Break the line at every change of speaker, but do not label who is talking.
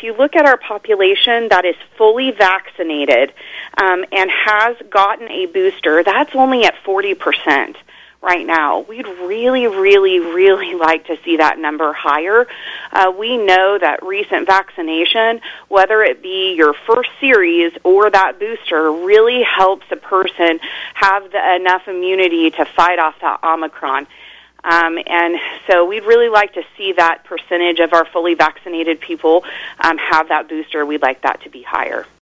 if you look at our population that is fully vaccinated and has gotten a booster, that's only at 40% right now. We'd really, really, really like to see that number higher. We know that recent vaccination, whether it be your first series or that booster, really helps a person have enough immunity to fight off that Omicron. And so we'd really like to see that percentage of our fully vaccinated people have that booster. We'd like that to be higher.